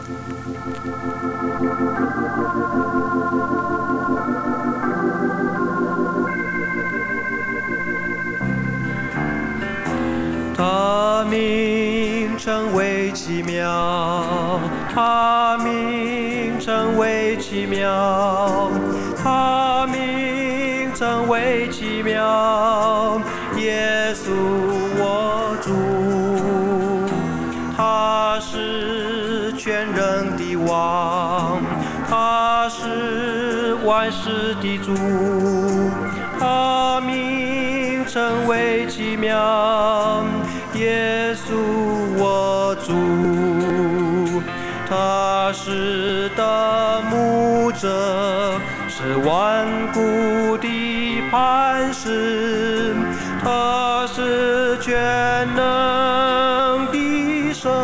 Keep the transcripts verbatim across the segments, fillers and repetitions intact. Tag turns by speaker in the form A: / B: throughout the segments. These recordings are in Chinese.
A: 他名称为奇妙，他名称为奇妙，他名称为奇妙。耶稣我主，他是全人的王，他是万事的主，他名称为奇妙。耶稣我主，他是大牧者，是万古的磐石，他是全能的神。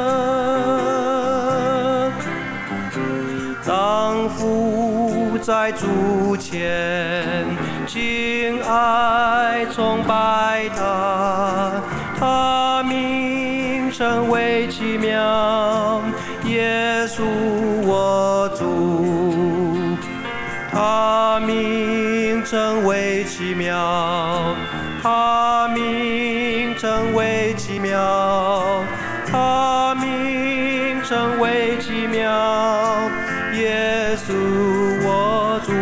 A: 当伏在主前，敬爱崇拜他，他名称为奇妙。耶稣我主，他名称为奇妙，他名称为奇妙，他名称为奇妙。耶稣我主，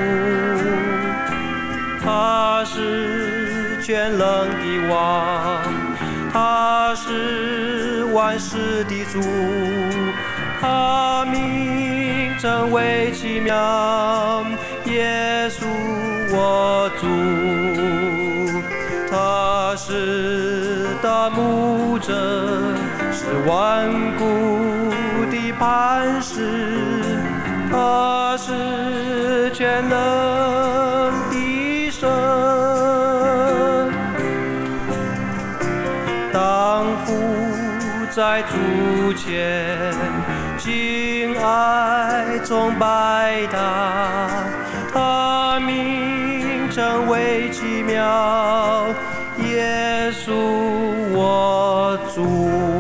A: 他是全能的王，他是万事的主，他名称为奇妙。耶稣我主，他是大牧者，是万古的磐石，他是全能的神。当伏在主前，敬爱崇拜他，他名称为奇妙。耶稣我主。